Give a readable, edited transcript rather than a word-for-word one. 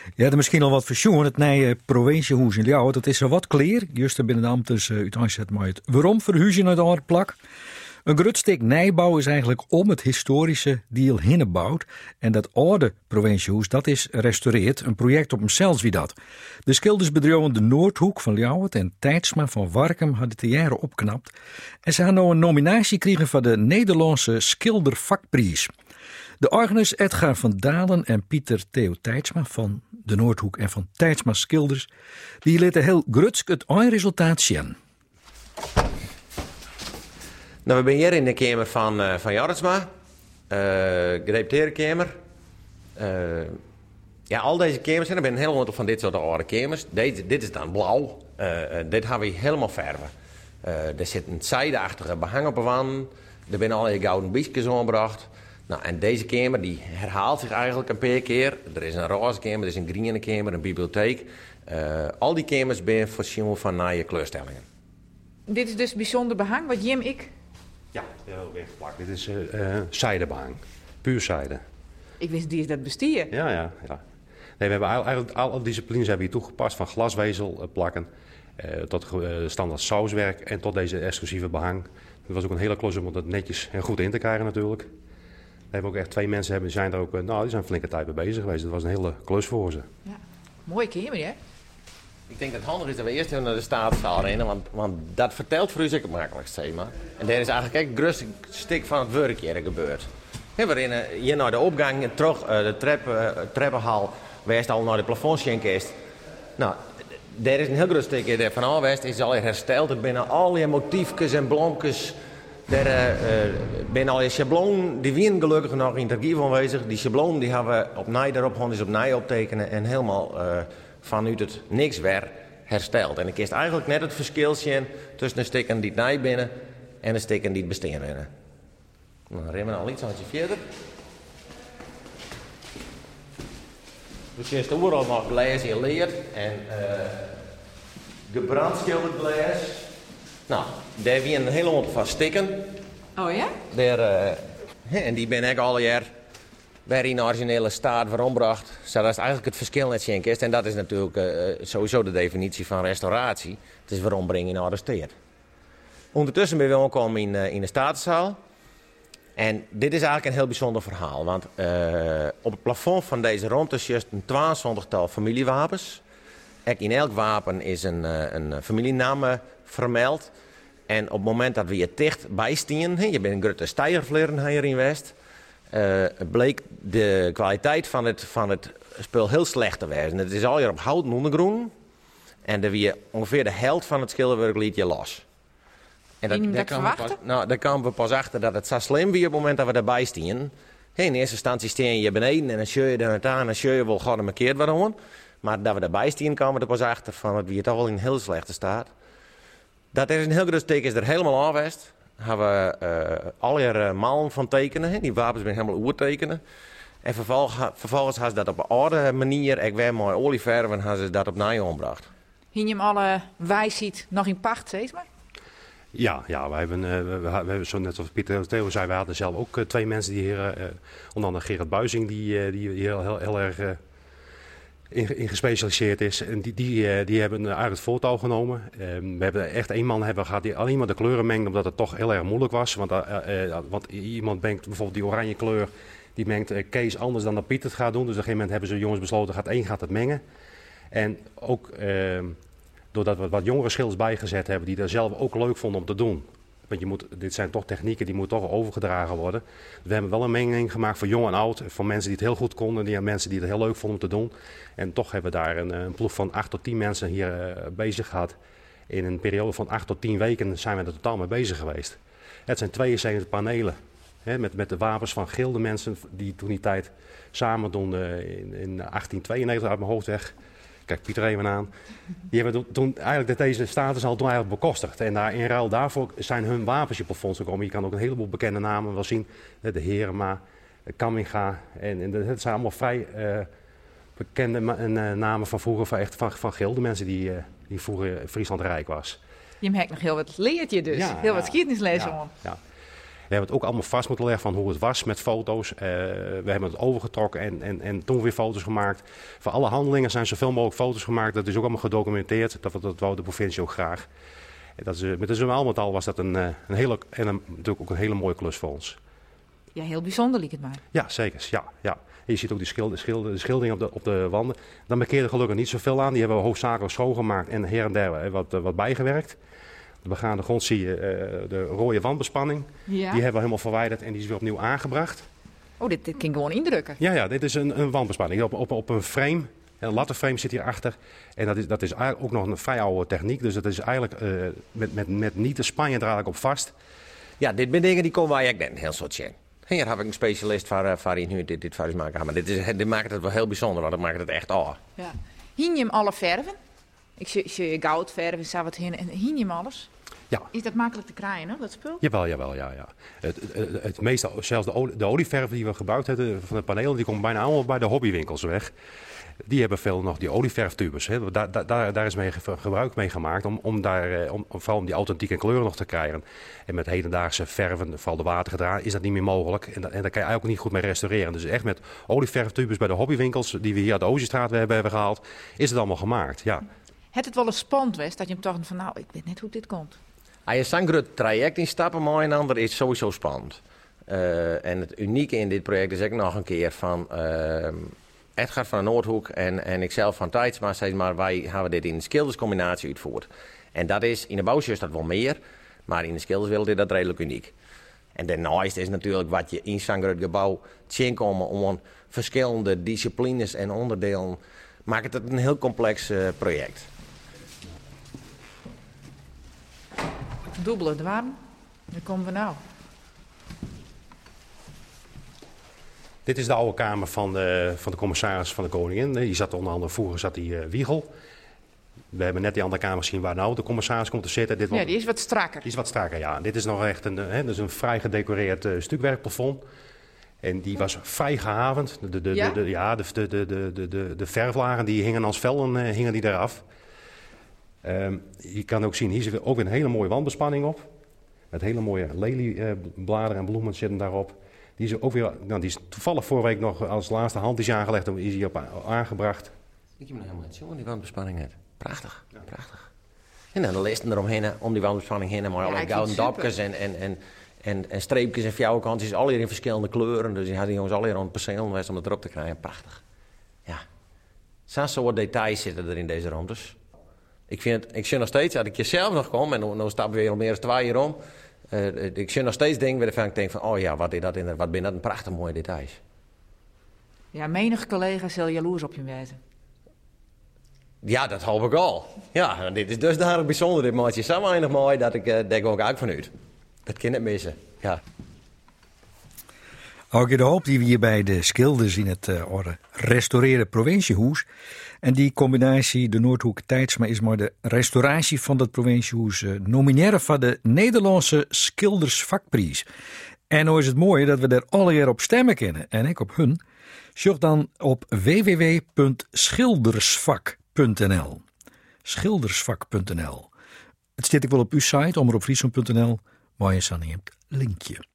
Ja, er misschien al wat verzoen. Het nieuwe provinciehuis in Ljouwert, dat is er wat kleer. Juist binnen de ambters uit aanzet maar het waarom verhuizen uit de oude plak. Een groot stuk nijbouw is eigenlijk om het historische deel hinnenbouwd. En dat oude provinciehuis, dat is restaureerd. Een project op hemzelf wie dat. De schildersbedrijven de Noordhoek van Ljouwert en Tijdsma van Warkum hadden het de jaren opknapt. En ze hadden nou een nominatie gekregen voor de Nederlandse Schildervakprijs. De organist Edgar van Dalen en Pieter Theo Tijdsma van de Noordhoek en van Tijdsma Schilders, die lieten heel grutsk het eindresultaat zien. Nou, we zijn hier in de kamer van Jorritsma, gedeputeerde kamer. Ja, al deze kamers, en er zijn een heel aantal van dit soort oude kamers. Dit is dan blauw, dit gaan we helemaal verven. Er zit een zijdeachtige behang op de wand, er zijn allerlei gouden biesjes aangebracht. Nou, en deze kamer die herhaalt zich eigenlijk een paar keer. Er is een roze kamer, er is een groene kamer, een bibliotheek. Al die kamers zijn voorzien van nieuwe kleurstellingen. Dit is dus bijzonder behang, wat Jim ik... Ja, heel weggeplakt. Dit is zijdebehang. Puur zijde. Ik wist die is dat bestier. Ja. Nee, we hebben eigenlijk alle disciplines hebben hier toegepast. Van glaswezel plakken tot standaard sauswerk en tot deze exclusieve behang. Het was ook een hele klus om dat netjes en goed in te krijgen natuurlijk. We hebben ook echt 2 mensen die zijn daar ook, die zijn flinke tijd mee bezig geweest. Dat was een hele klus voor ze. Ja, mooie kamer, hè? Ik denk dat het handig is dat we eerst even naar de Staatszaal rennen, want dat vertelt voor u zeker het makkelijkst, zeg maar. En daar is eigenlijk het grootste stuk van het werkje gebeurd. Waarin hier naar de opgang, terug de treppenhal, wijst al naar de plafondschenkist. Nou, daar is een heel groot stukje van aanwijst, is al hersteld. Er binnen al die motiefjes en bloempjes. Er binnen al die schabloon, die wien gelukkig nog in het archief aanwezig. Die schabloon die hebben we opnieuw daarop gewoon eens opnieuw optekenen en helemaal vanuit het niks weer hersteld. En ik kies eigenlijk net het verschil zien tussen de stukken die het binnen en de stukken die het bestaan binnen. Nou, dan remmen we al iets handje verder. Dus je ziet overal nog glas in leer en gebrandschilderd glas. Nou, daar wie een hele aantal van stikken. Oh ja? En die ben ik al jaar weer in de originele staat verombracht. Zodat het eigenlijk het verschil net zien is. En dat is natuurlijk sowieso de definitie van restauratie. Het is verombrengen naar de stad. Ondertussen ben we aangekomen in de Statenzaal. En dit is eigenlijk een heel bijzonder verhaal. Want op het plafond van deze ruimte zit een 22-tal familiewapens. In elk wapen is een familienaam vermeld. En op het moment dat we hier dicht bij staan, je bent een grote steigervleren hier in West, bleek de kwaliteit van het spul heel slecht te wezen. Het is al hier op houten ondergrond. En er weer ongeveer de helft van het schilderwerk liet je los. En daar kwamen we pas achter dat het zo slim was op het moment dat we erbij staan. In eerste instantie staan je beneden en dan scheur je er aan en dan scheur je wel gewoon een keer waarom. Maar dat we erbij staan kwamen we er pas achter van dat we toch wel in een heel slechte staat. Dat is een heel groot teken is er helemaal afwest. Hebben we alle malen van tekenen. Die wapens zijn helemaal oertekenen. En vervolgens hebben ze dat op een oude manier, ik weer mooi olieverven, hebben ze dat op naaien omgebracht. Hing je hem alle wijziet nog in pacht, zeg maar? Ja, we hebben zo net als Pieter Theo zei, we hadden zelf ook 2 mensen die hier, onder andere Gerard Buizing, die hier heel erg in gespecialiseerd is. En die hebben uit het voortouw genomen. We hebben echt 1 man gehad die alleen maar de kleuren mengde, omdat het toch heel erg moeilijk was. Want iemand mengt bijvoorbeeld die oranje kleur, die mengt Kees anders dan dat Pieter het gaat doen. Dus op een gegeven moment hebben ze jongens besloten, gaat het mengen. En ook doordat we wat jongere schilders bijgezet hebben, die dat zelf ook leuk vonden om te doen. Want dit zijn toch technieken die moeten toch overgedragen worden. We hebben wel een mengeling gemaakt voor jong en oud. Voor mensen die het heel goed konden. Die mensen die het heel leuk vonden om te doen. En toch hebben we daar een ploeg van 8 tot 10 mensen hier bezig gehad. In een periode van 8 tot 10 weken zijn we er totaal mee bezig geweest. Het zijn 72 panelen. Met de wapens van gilde mensen die toen die tijd samen doen in 1892 uit mijn hoofd weg. Kijk Pieter even aan. Die hebben toen eigenlijk deze status al toen eigenlijk bekostigd. En in ruil daarvoor zijn hun wapens op plafond gekomen. Je kan ook een heleboel bekende namen wel zien. De Herema, de Kamminga. En het zijn allemaal vrij bekende namen van vroeger. Van gilde mensen die vroeger Friesland rijk was. Je hebt nog heel wat leert je dus. Ja, heel wat geschiedenis lezen. Ja. We hebben het ook allemaal vast moeten leggen van hoe het was met foto's. We hebben het overgetrokken en toen weer foto's gemaakt. Voor alle handelingen zijn zoveel mogelijk foto's gemaakt. Dat is ook allemaal gedocumenteerd. Dat wou de provincie ook graag. Met de al met al was dat natuurlijk ook een hele mooie klus voor ons. Ja, heel bijzonder liep het mij. Ja, zeker. Ja. En je ziet ook die schilderingen op de wanden. Daar markeerde gelukkig niet zoveel aan. Die hebben we hoofdzakelijk schoongemaakt en her en der wat bijgewerkt. De begaande grond zie je de rode wandbespanning. Ja. Die hebben we helemaal verwijderd en die is weer opnieuw aangebracht. Oh, dit ging gewoon indrukken. Ja, dit is een wandbespanning. Op een frame. Een lattenframe zit hierachter. En dat is eigenlijk ook nog een vrij oude techniek. Dus dat is eigenlijk met niet de Spanje er eigenlijk op vast. Ja, dit zijn dingen die komen waar ik denk heel soort zien. Hier heb ik een specialist waar je nu dit vuist maken. Maar dit maakt het wel heel bijzonder, want dat maakt het echt af. Ja. Hien je hem alle verven? Ik zie goudverf en zo wat heen. En hien je hem alles? Ja. Is dat makkelijk te krijgen, hè, dat spul? Jawel, ja. Het meeste, zelfs de olieverf die we gebruikt hebben van de panelen, die komt bijna allemaal bij de hobbywinkels weg. Die hebben veel nog die olieverftubes. Hè. Daar is gebruik mee gemaakt om vooral die authentieke kleuren nog te krijgen. En met hedendaagse verven, vooral de watergedragen, is dat niet meer mogelijk. En daar kan je eigenlijk niet goed mee restaureren. Dus echt met olieverftubes bij de hobbywinkels, die we hier uit de Ooststraat hebben gehaald, is het allemaal gemaakt. Ja. Het wel een spannend was dat je hem toch van, nou, ik weet net hoe dit komt. Als je zo'n groot traject instappen met een ander, is sowieso spannend. En het unieke in dit project is ook nog een keer van Edgar van de Noordhoek en ikzelf van Tijdsma, zeg maar, wij hebben dit in een schilderscombinatie uitgevoerd. En dat is, in de bouwsje is dat wel meer, maar in de schilderswereld is dat redelijk uniek. En daarnaast is natuurlijk wat je in zo'n groot gebouw zien komen om verschillende disciplines en onderdelen, maakt het een heel complex project. Dubbele dwarm. Daar komen we nou. Dit is de oude kamer van de commissaris van de Koningin. Die zat onder andere, vroeger zat die Wiegel. We hebben net die andere kamer gezien waar nou de commissaris komt te zitten. Ja, die is wat strakker. Die is wat strakker, ja. Dit is nog echt een vrij gedecoreerd stukwerkplafond. En die was vrij gehavend. De verflagen die hingen als vellen hingen die eraf. Je kan ook zien, hier zit ook weer een hele mooie wandbespanning op. Met hele mooie leliebladeren en bloemen zitten daarop. Die is ook weer, die is toevallig vorige week nog als laatste hand is aangelegd en is hier op aangebracht. Ik heb hem helemaal niet zo die wandbespanning net. Prachtig, prachtig. En dan de listen eromheen, om die wandbespanning heen, maar alle gouden dopjes en streepjes en fjouwenkantjes, alle hier in verschillende kleuren. Dus die hadden jongens alle hier aan het perceel om het erop te krijgen. Prachtig. Ja. Zo'n soort details zitten er in deze ruimtes. Ik zie nog steeds, als ik hier zelf nog kom, en nu stappen we weer al meer dan 2 jaar om. Ik zie nog steeds dingen waarvan ik denk van, oh ja, wat ben dat een prachtig mooie details. Ja, menig collega zal jaloers op je wezen. Ja, dat hoop ik al. Ja, dit is dus daar bijzonder. Dit maatje is zo weinig mooi dat ik denk ook uit vanuit. Dat kan het missen, ja. Ook de hoop die we hier bij de schilders in het restaureren provinciehuis. En die combinatie, de Noordhoek Tijdsma, is maar de restauratie van dat provinciehuis nomineren van de Nederlandse Schildersvakprijs. En nou is het mooie dat we daar alle jaar op stemmen kunnen. En ik op hun. Zoek dan op www.schildersvak.nl. Schildersvak.nl. Het staat ik wel op uw site, omroepfriesland.nl. Maar je staat niet op het linkje.